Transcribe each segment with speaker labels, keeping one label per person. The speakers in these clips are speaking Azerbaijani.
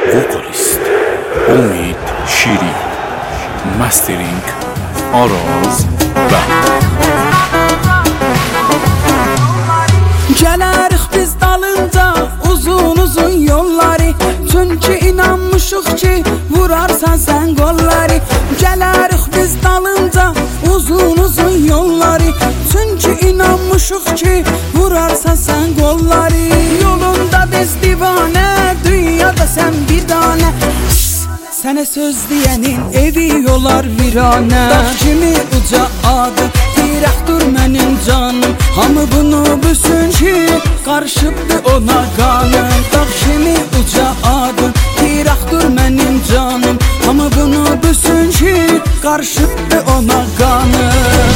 Speaker 1: Vocalist Umid Şirin, Mastering Araz Band.
Speaker 2: Gələrik biz dalınca uzun uzun yolları, çünkü inanmışıq ki vurarsan sen qolları. Gələrik biz dalınca uzun uzun yolları, çünkü inanmışıq ki vurarsan sen qolları. Yolunda biz divane, dünyada sen bir tane. Sənə söz deyənin evi yolar virane. Dağ kimi uca adı, dirəkdur mənim canım. Hamı bunu bilsin ki qarışıbdır ona qanım. Dağ kimi uca adı, dirəkdur mənim canım. Hamı bunu bilsin ki qarışıbdır ona qanım.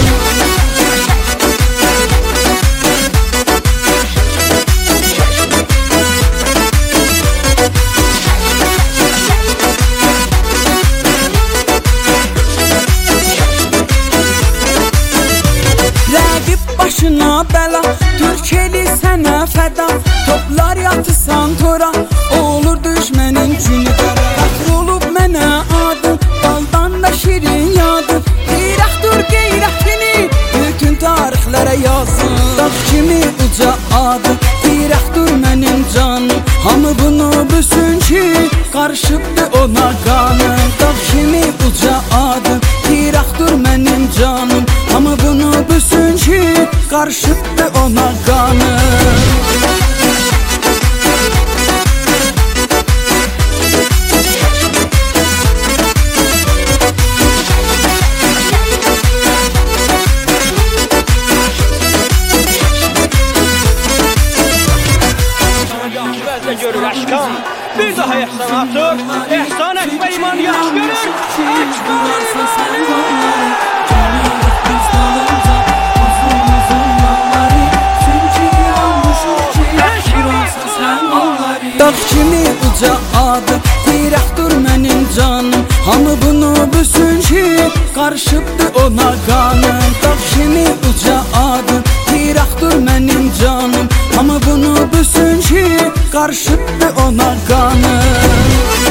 Speaker 2: Başına bela, Türkeli sənə fəda. Toplar yatısan tora, olur düşmənin günü qara. Fəxr olub mənə adın, baldan da şirin yadın. Dirəkdur qeyrətini, bütün tarixlərə yazın. Dağ kimi uca adı, dirəkdur mənim canım. Hamı bunu bilsin ki qarışıbdır ona qanım. Dağ kimi uca adı, dirəkdur mənim canım. Hamı bunu bilsin ki qarışıbdır ona qanım.
Speaker 3: Görür aşkım, bir daha ehsan atır, ehsan etme iman yaş görür.
Speaker 2: Dağ kimi uca adı, dirəkdur mənim canım. Hamı bunu bilsin ki qarışıbdır ona qanım. Dağ kimi uca adı, dirəkdur mənim canım. Hamı bunu bilsin ki qarışıbdır ona qanım.